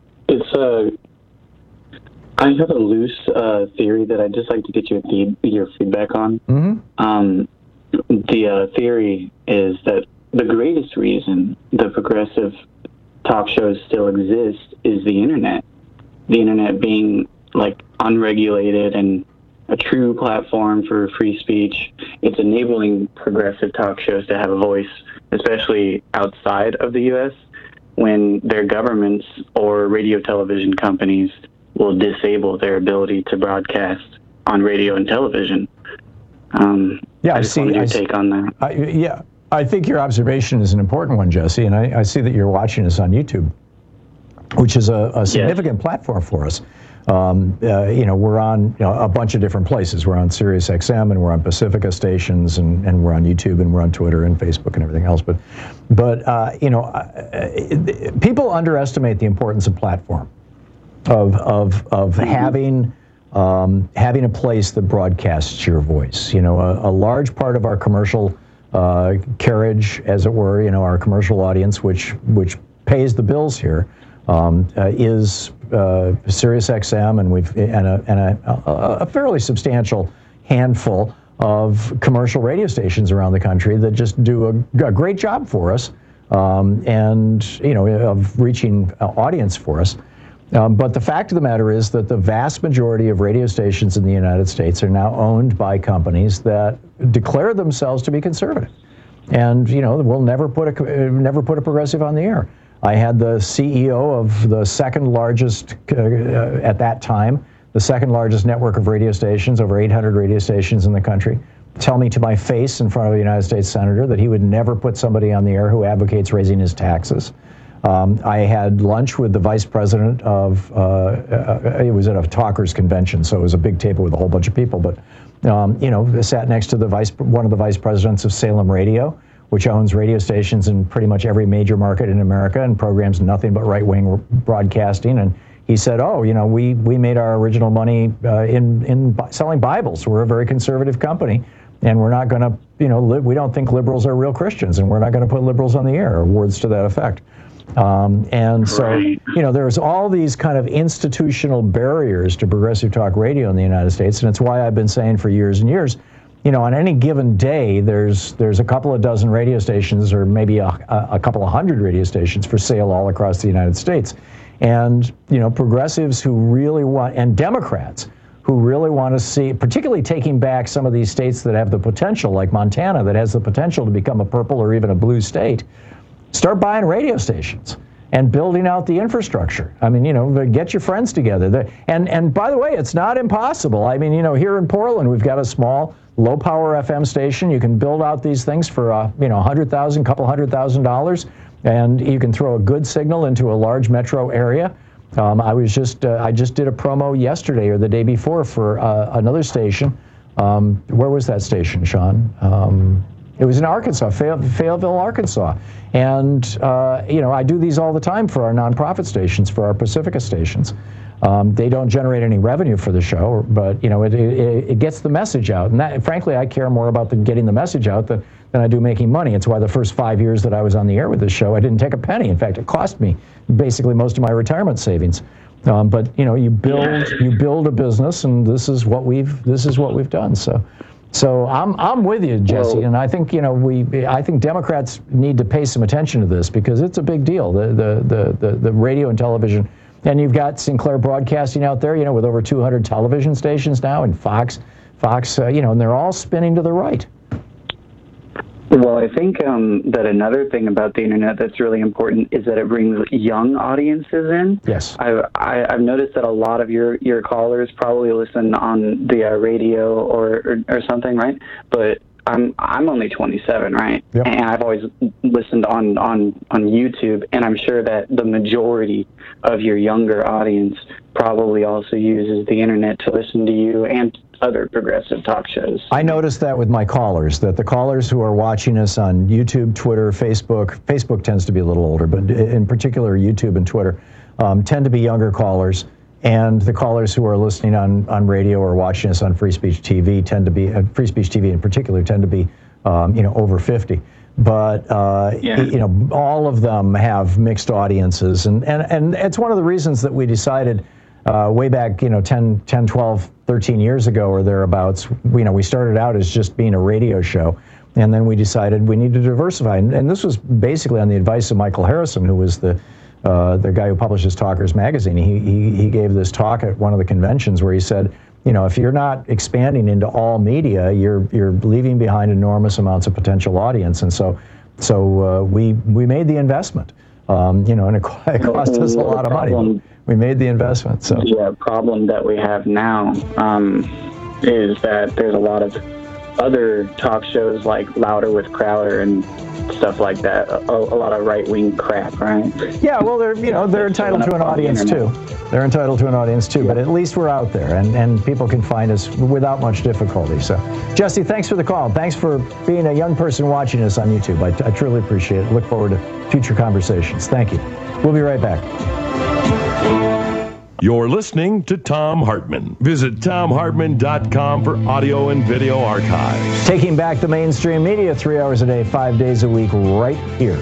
I have a loose theory that I'd just like to get your feedback on. Mm-hmm. The theory is that the greatest reason the progressive talk shows still exist is the internet. The internet being like unregulated and a true platform for free speech. It's enabling progressive talk shows to have a voice, especially outside of the U.S., when their governments or radio television companies will disable their ability to broadcast on radio and television. I just wanted your take on that. I think your observation is an important one, Jesse, and I see that you're watching us on YouTube, which is a significant platform for us. We're on a bunch of different places. We're on Sirius XM, and we're on Pacifica stations, and we're on YouTube, and we're on Twitter and Facebook and everything else. But people underestimate the importance of platform, of having a place that broadcasts your voice. A large part of our commercial carriage, as it were, our commercial audience, which pays the bills here, is Sirius XM, and a fairly substantial handful of commercial radio stations around the country that just do a great job for us, of reaching audience for us. But the fact of the matter is that the vast majority of radio stations in the United States are now owned by companies that declare themselves to be conservative, and will never put a progressive on the air. I had the CEO of the second largest, at that time, the second largest network of radio stations, over 800 radio stations in the country, tell me to my face in front of a United States senator that he would never put somebody on the air who advocates raising his taxes. I had lunch with the vice president of, it was at a talkers convention, so it was a big table with a whole bunch of people, but, sat next to one of the vice presidents of Salem Radio, which owns radio stations in pretty much every major market in America and programs nothing but right-wing broadcasting. And he said, we made our original money in selling Bibles. We're a very conservative company, and we're not going to, we don't think liberals are real Christians, and we're not going to put liberals on the air, or words to that effect. There's all these kind of institutional barriers to progressive talk radio in the United States, and it's why I've been saying for years and years, on any given day, there's a couple of dozen radio stations, or maybe a couple of hundred radio stations for sale all across the United States. And, progressives who really want, and Democrats who really want to see, particularly taking back some of these states that have the potential, like Montana, that has the potential to become a purple or even a blue state, start buying radio stations and building out the infrastructure. I mean, get your friends together. And by the way, it's not impossible. I mean, here in Portland, we've got a small, low-power FM station. You can build out these things for, $100,000, couple $100,000, and you can throw a good signal into a large metro area. I just did a promo yesterday or the day before for another station. Where was that station, Sean? It was in Arkansas, Fayetteville, Arkansas. And, I do these all the time for our nonprofit stations, for our Pacifica stations. They don't generate any revenue for the show, but, it gets the message out. And that, frankly, I care more about getting the message out than I do making money. It's why the first 5 years that I was on the air with this show, I didn't take a penny. In fact, it cost me basically most of my retirement savings. But, you build a business, and this is what we've done. So I'm with you, Jesse, and I think I think Democrats need to pay some attention to this, because it's a big deal. The radio and television, and you've got Sinclair Broadcasting out there, with over 200 television stations now, and Fox, and they're all spinning to the right. Well, I think that another thing about the internet that's really important is that it brings young audiences in. Yes. I've noticed that a lot of your callers probably listen on the radio or something, right? But I'm only 27, right? Yep. And I've always listened on YouTube, and I'm sure that the majority of your younger audience probably also uses the internet to listen to you and other progressive talk shows. I noticed that with my callers, that the callers who are watching us on YouTube, Twitter, Facebook tends to be a little older, but in particular YouTube and Twitter, tend to be younger callers. And the callers who are listening on radio or watching us on Free Speech TV tend to be, Free Speech TV in particular, tend to be, over 50. But, all of them have mixed audiences. And it's one of the reasons that we decided way back, 10, 12, 13 years ago or thereabouts, we started out as just being a radio show. And then we decided we need to diversify. And this was basically on the advice of Michael Harrison, who was the guy who publishes Talkers Magazine. He gave this talk at one of the conventions where he said, if you're not expanding into all media, you're leaving behind enormous amounts of potential audience. And so we made the investment, and it cost us a lot of money. We made the investment. So the problem that we have now is that there's a lot of other talk shows like Louder with Crowder and stuff like that. A lot of right-wing crap, right? Yeah, well, they're entitled to an audience too. They're entitled to an audience too, but at least we're out there and people can find us without much difficulty. So, Jesse, thanks for the call. Thanks for being a young person watching us on YouTube. I truly appreciate it. Look forward to future conversations. Thank you. We'll be right back. You're listening to Thom Hartmann. Visit ThomHartmann.com for audio and video archives. Taking back the mainstream media 3 hours a day, 5 days a week, right here.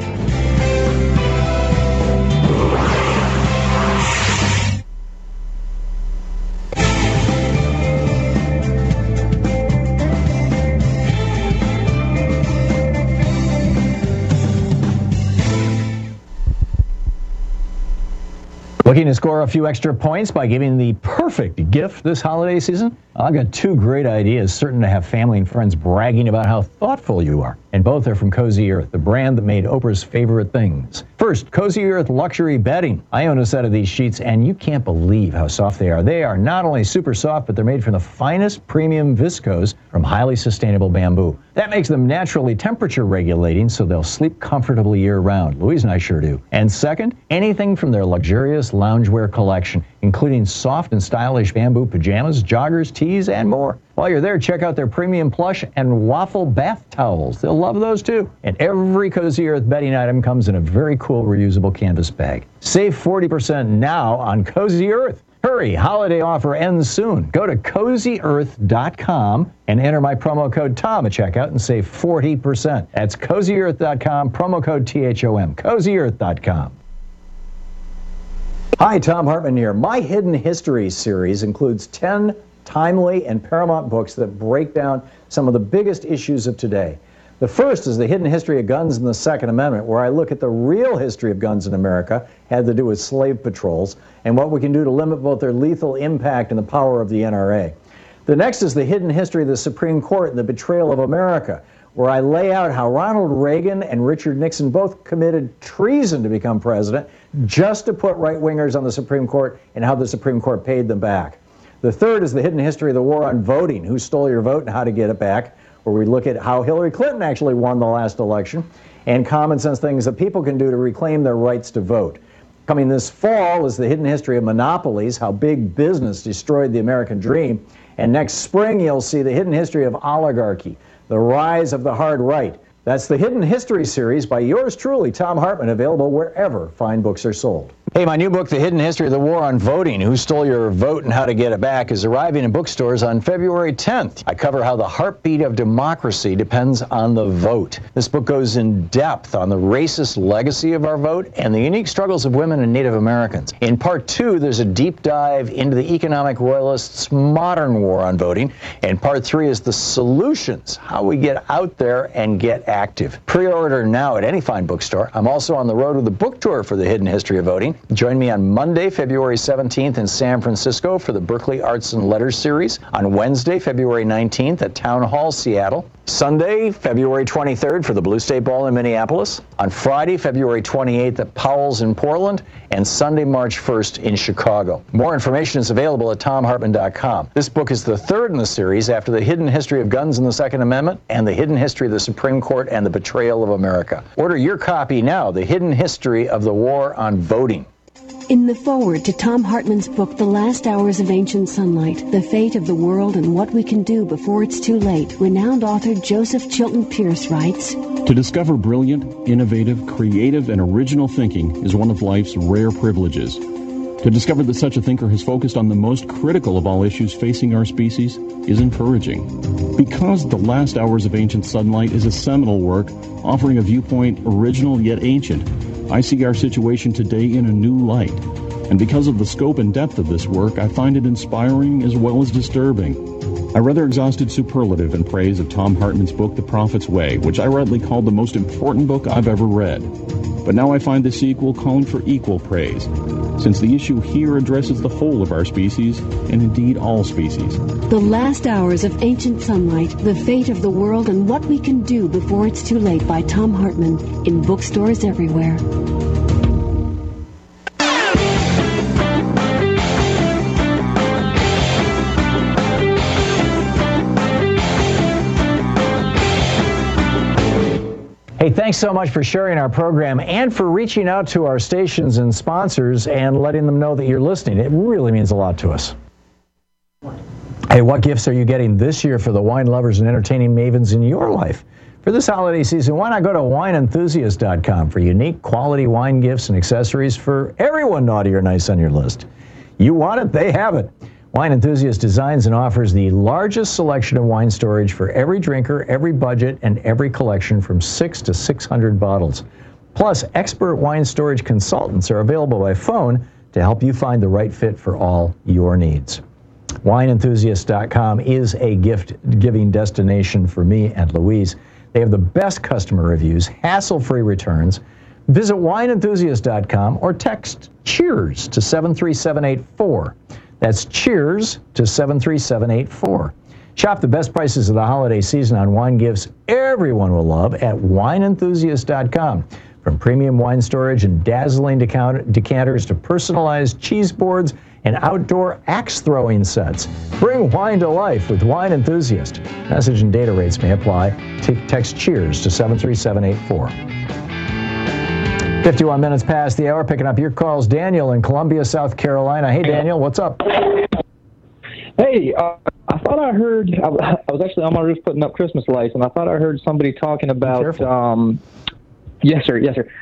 Looking to score a few extra points by giving the perfect gift this holiday season? I've got two great ideas, certain to have family and friends bragging about how thoughtful you are. And both are from Cozy Earth, the brand that made Oprah's favorite things. First, Cozy Earth Luxury Bedding. I own a set of these sheets, and you can't believe how soft they are. They are not only super soft, but they're made from the finest premium viscose from highly sustainable bamboo. That makes them naturally temperature regulating, so they'll sleep comfortably year-round. Louise and I sure do. And second, anything from their luxurious loungewear collection, including soft and stylish bamboo pajamas, joggers, tees, and more. While you're there, check out their premium plush and waffle bath towels. They'll love those too. And every Cozy Earth bedding item comes in a very cool reusable canvas bag. Save 40% now on Cozy Earth. Hurry, holiday offer ends soon. Go to CozyEarth.com and enter my promo code TOM at checkout and save 40%. That's CozyEarth.com, promo code THOM, CozyEarth.com. Hi, Thom Hartmann here. My Hidden History series includes 10 timely and paramount books that break down some of the biggest issues of today. The first is The Hidden History of Guns and the Second Amendment, where I look at the real history of guns in America, had to do with slave patrols, and what we can do to limit both their lethal impact and the power of the NRA. The next is The Hidden History of the Supreme Court and the Betrayal of America, where I lay out how Ronald Reagan and Richard Nixon both committed treason to become president just to put right-wingers on the Supreme Court and how the Supreme Court paid them back. The third is The Hidden History of the War on Voting, who stole your vote and how to get it back, where we look at how Hillary Clinton actually won the last election and common sense things that people can do to reclaim their rights to vote. Coming this fall is The Hidden History of Monopolies, how big business destroyed the American dream. And next spring, you'll see The Hidden History of Oligarchy, the rise of the hard right. That's the Hidden History series by yours truly, Thom Hartmann, available wherever fine books are sold. Hey, my new book, The Hidden History of the War on Voting, Who Stole Your Vote and How to Get It Back, is arriving in bookstores on February 10th. I cover how the heartbeat of democracy depends on the vote. This book goes in depth on the racist legacy of our vote and the unique struggles of women and Native Americans. In part 2, there's a deep dive into the economic royalists' modern war on voting. And part 3 is the solutions, how we get out there and get active. Pre-order now at any fine bookstore. I'm also on the road with a book tour for The Hidden History of Voting. Join me on Monday, February 17th in San Francisco for the Berkeley Arts and Letters series. On Wednesday, February 19th at Town Hall, Seattle. Sunday, February 23rd for the Blue State Ball in Minneapolis. On Friday, February 28th at Powell's in Portland. And Sunday, March 1st in Chicago. More information is available at ThomHartmann.com. This book is the third in the series after The Hidden History of Guns and the Second Amendment and The Hidden History of the Supreme Court and the Betrayal of America. Order your copy now, The Hidden History of the War on Voting. In the foreword to Tom Hartman's book, The Last Hours of Ancient Sunlight, The Fate of the World and What We Can Do Before It's Too Late, renowned author Joseph Chilton Pierce writes, To discover brilliant, innovative, creative, and original thinking is one of life's rare privileges. To discover that such a thinker has focused on the most critical of all issues facing our species is encouraging. Because The Last Hours of Ancient Sunlight is a seminal work offering a viewpoint original yet ancient, I see our situation today in a new light. And because of the scope and depth of this work, I find it inspiring as well as disturbing. I rather exhausted superlative in praise of Tom Hartman's book, The Prophet's Way, which I rightly called the most important book I've ever read. But now I find the sequel calling for equal praise, since the issue here addresses the whole of our species, and indeed all species. The Last Hours of Ancient Sunlight, The Fate of the World and What We Can Do Before It's Too Late by Tom Hartman, in bookstores everywhere. Hey, thanks so much for sharing our program and for reaching out to our stations and sponsors and letting them know that you're listening. It really means a lot to us. Hey, what gifts are you getting this year for the wine lovers and entertaining mavens in your life? For this holiday season, why not go to wineenthusiast.com for unique quality wine gifts and accessories for everyone naughty or nice on your list. You want it, they have it. Wine Enthusiast designs and offers the largest selection of wine storage for every drinker, every budget, and every collection from 6 to 600 bottles. Plus, expert wine storage consultants are available by phone to help you find the right fit for all your needs. WineEnthusiast.com is a gift-giving destination for me and Louise. They have the best customer reviews, hassle-free returns. Visit WineEnthusiast.com or text CHEERS to 73784. That's CHEERS to 73784. Shop the best prices of the holiday season on wine gifts everyone will love at wineenthusiast.com. From premium wine storage and dazzling decanters to personalized cheese boards and outdoor axe throwing sets. Bring wine to life with Wine Enthusiast. Message and data rates may apply. Text CHEERS to 73784. 51 minutes past the hour, picking up your calls. Daniel in Columbia, South Carolina. Hey, Daniel, what's up? Hey, I thought I heard, I was actually on my roof putting up Christmas lights, and I thought I heard somebody talking about, yes, sir,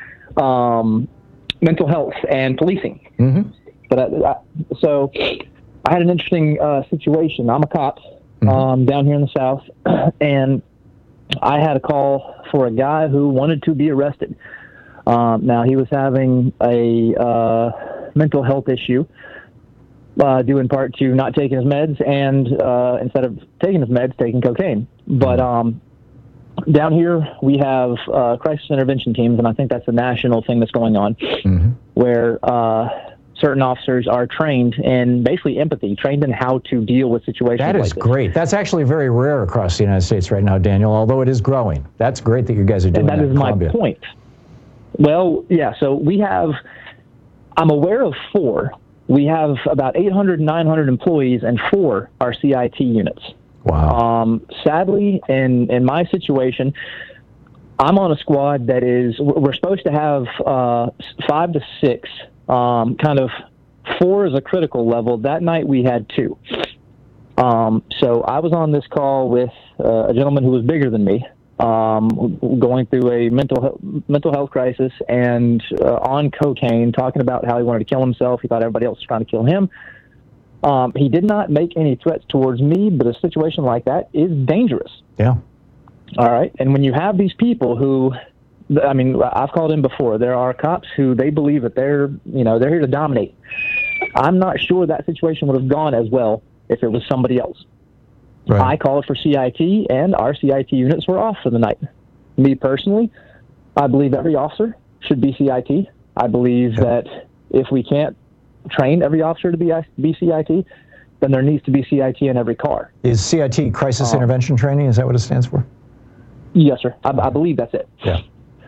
mental health and policing. Mm-hmm. But so I had an interesting situation. I'm a cop down here in the South, and I had a call for a guy who wanted to be arrested. Now, he was having a mental health issue due in part to not taking his meds and instead of taking his meds, taking cocaine. But down here we have crisis intervention teams, and I think that's a national thing that's going on, where certain officers are trained in basically empathy, trained in how to deal with situations like this. That is great. That's actually very rare across the United States right now, Daniel, although it is growing. That's great that you guys are doing that. And that is my point. Well, yeah, so we have, I'm aware of 4. We have about 800, 900 employees, and 4 are CIT units. Wow. Sadly, in my situation, I'm on a squad that is, we're supposed to have 5 to 6, kind of 4 is a critical level. That night we had 2. So I was on this call with a gentleman who was bigger than me, going through a mental health crisis and on cocaine, talking about how he wanted to kill himself. He thought everybody else was trying to kill him. He did not make any threats towards me, but a situation like that is dangerous. Yeah. All right. And when you have these people who, I mean, I've called in before. There are cops who they believe that they're here to dominate. I'm not sure that situation would have gone as well if it was somebody else. Right. I called for CIT, and our CIT units were off for the night. Me personally, I believe every officer should be CIT. I believe that if we can't train every officer to be CIT, then there needs to be CIT in every car. Is CIT Crisis Intervention Training? Is that what it stands for? Yes, sir. I believe that's it. Yeah.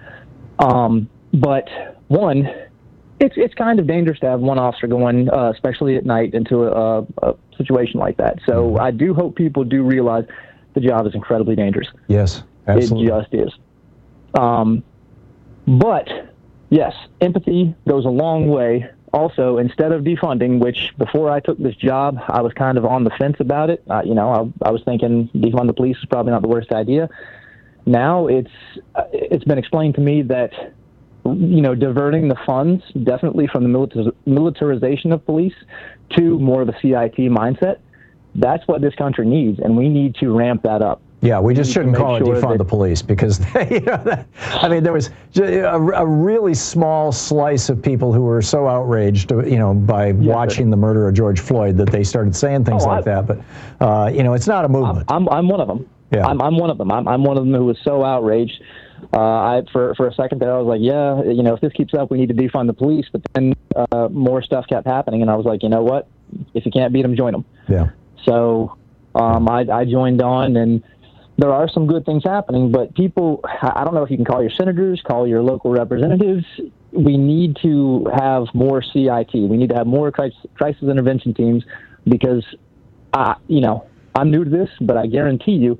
But one, it's kind of dangerous to have one officer going, especially at night, into a situation like that. So I do hope people do realize the job is incredibly dangerous. Yes, absolutely. It just is. But yes, empathy goes a long way also, instead of defunding, which before I took this job, I was kind of on the fence about it. I was thinking defund the police is probably not the worst idea. Now it's been explained to me that, diverting the funds definitely from the militarization of police to more of a CIT mindset, that's what this country needs, and we need to ramp that up. Yeah, we just shouldn't call it defund the police because, there was a really small slice of people who were so outraged, by watching the murder of George Floyd that they started saying things like that. But, it's not a movement. I'm one of them. Yeah. I'm one of them. I'm one of them who was so outraged. For a second there, I was like, if this keeps up, we need to defund the police. But then more stuff kept happening, and I was like, you know what? If you can't beat them, join them. Yeah. So I joined on, and there are some good things happening, but people, I don't know if you can call your senators, call your local representatives. We need to have more CIT. We need to have more crisis intervention teams because, I'm new to this, but I guarantee you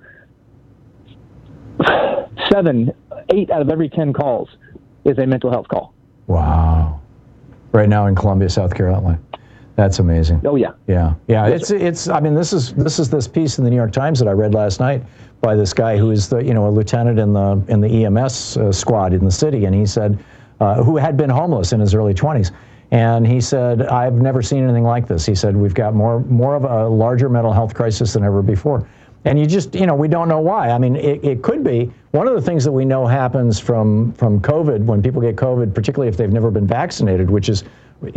8 out of every 10 calls is a mental health call. Wow. Right now in Columbia, South Carolina. That's amazing. Oh, yeah. Yeah. This is this piece in the New York Times that I read last night by this guy who is a lieutenant in the EMS squad in the city, and he said, who had been homeless in his early 20s, and he said, I've never seen anything like this. He said, we've got more of a larger mental health crisis than ever before. And you just, we don't know why. I mean, it could be one of the things that we know happens from COVID, when people get COVID, particularly if they've never been vaccinated, which is,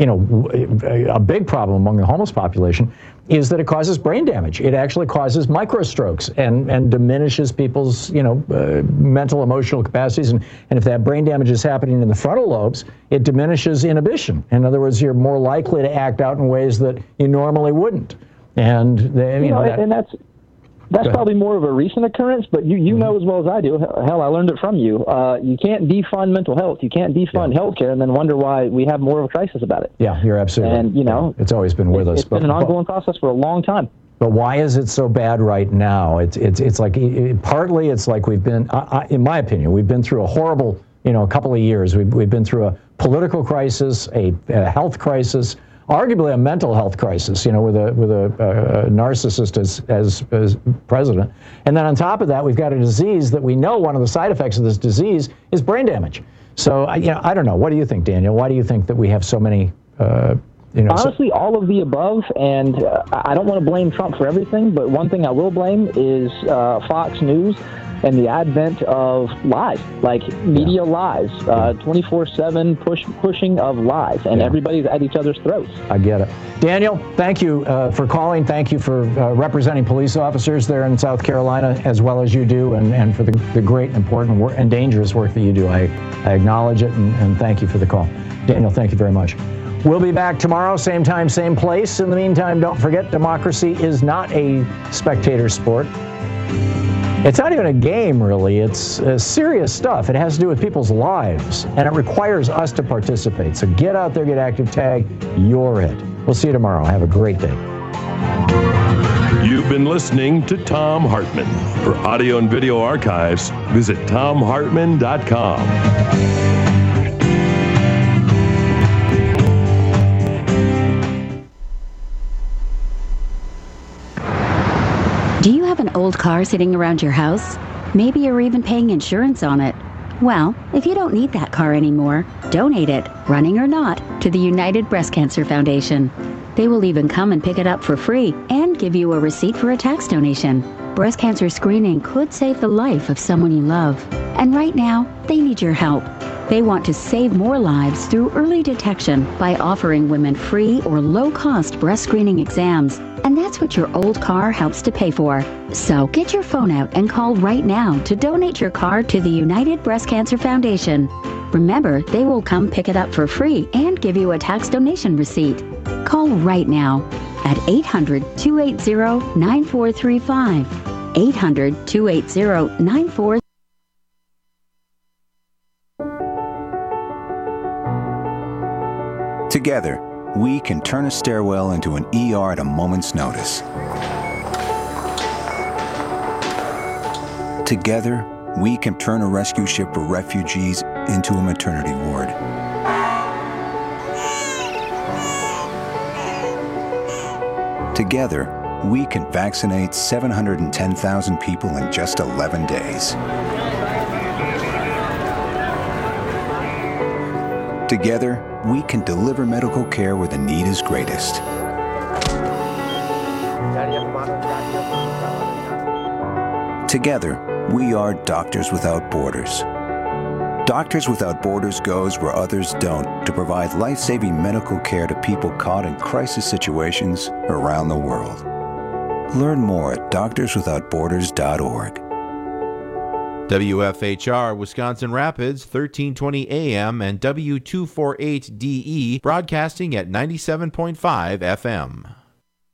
a big problem among the homeless population, is that it causes brain damage. It actually causes microstrokes and diminishes people's, mental, emotional capacities. And if that brain damage is happening in the frontal lobes, it diminishes inhibition. In other words, you're more likely to act out in ways that you normally wouldn't. And and that's probably more of a recent occurrence, but you know as well as I do. Hell, I learned it from you. You can't defund mental health. You can't defund healthcare and then wonder why we have more of a crisis about it. Yeah, you're absolutely right. And, it's always been with us. It's been an ongoing process for a long time. But why is it so bad right now? It's like, partly it's like we've been, in my opinion, we've been through a horrible, couple of years. We've been through a political crisis, a health crisis, arguably a mental health crisis, with a narcissist as president. And then on top of that, we've got a disease that we know one of the side effects of this disease is brain damage. So, I don't know. What do you think, Daniel? Why do you think that we have so many, Honestly, all of the above, and I don't want to blame Trump for everything, but one thing I will blame is Fox News and the advent of lies, like media lies, 24/7 pushing of lies, and everybody's at each other's throats. I get it. Daniel, thank you for calling. Thank you for representing police officers there in South Carolina as well as you do, and for the great and important work and dangerous work that you do. I acknowledge it, and thank you for the call. Daniel, thank you very much. We'll be back tomorrow, same time, same place. In the meantime, don't forget, democracy is not a spectator sport. It's not even a game, really. It's serious stuff. It has to do with people's lives, and it requires us to participate. So get out there, get active, tag, you're it. We'll see you tomorrow. Have a great day. You've been listening to Thom Hartmann. For audio and video archives, visit ThomHartmann.com. Do you have an old car sitting around your house? Maybe you're even paying insurance on it. Well, if you don't need that car anymore, donate it, running or not, to the United Breast Cancer Foundation. They will even come and pick it up for free and give you a receipt for a tax donation. Breast cancer screening could save the life of someone you love. And right now, they need your help. They want to save more lives through early detection by offering women free or low-cost breast screening exams. And that's what your old car helps to pay for. So get your phone out and call right now to donate your car to the United Breast Cancer Foundation. Remember, they will come pick it up for free and give you a tax donation receipt. Call right now at 800-280-9435. 800-280-9435. Together, we can turn a stairwell into an ER at a moment's notice. Together, we can turn a rescue ship for refugees into a maternity ward. Together, we can vaccinate 710,000 people in just 11 days. Together, we can deliver medical care where the need is greatest. Together, we are Doctors Without Borders. Doctors Without Borders goes where others don't to provide life-saving medical care to people caught in crisis situations around the world. Learn more at doctorswithoutborders.org. WFHR Wisconsin Rapids, 1320 AM and W248DE, broadcasting at 97.5 FM.